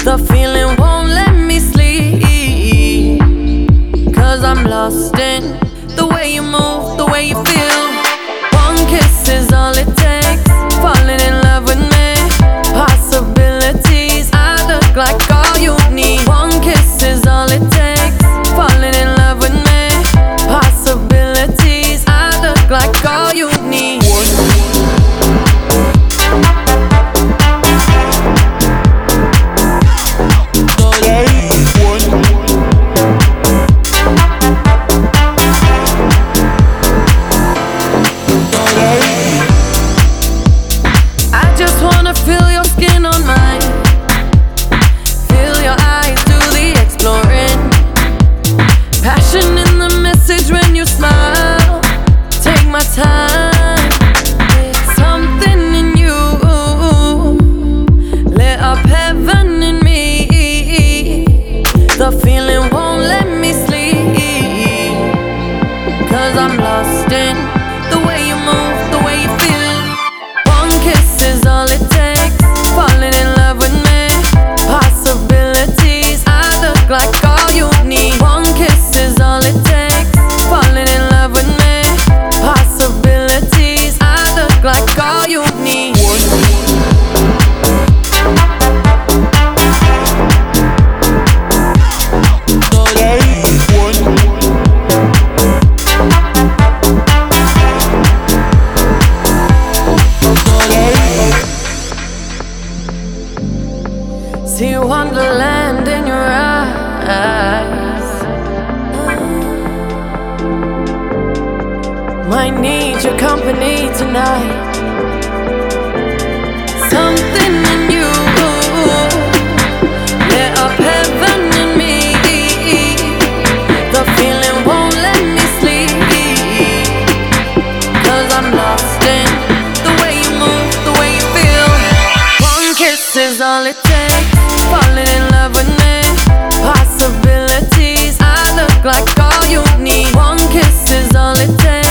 The feeling won't let me sleep, 'cause I'm lost in the way you move, the way you feel. One kiss is all it takes, falling in love with me. Possibilities, I look like all you need. One kiss is all it takes, falling in love with me. Possibilities, I look like all you need. Feel your skin on mine, feel your eyes do the exploring. Passion in the message when you smile. Take my time, there's something in you. Lit up heaven in me. The feeling won't let me sleep, 'cause I'm lost in the way you move, the way you feel. One kiss is all it takes, falling in love with me. Possibilities, I look like all you need. One kiss is all it takes, falling in love with me. Possibilities, I look like all you need. See wonderland in your eyes. Might need your company tonight. Something in you lit up heaven in me. The feeling won't let me sleep, 'cause I'm lost in the way you move, the way you feel. One kiss is all it takes, falling in love with me. Possibilities, I look like all you need. One kiss is all it takes.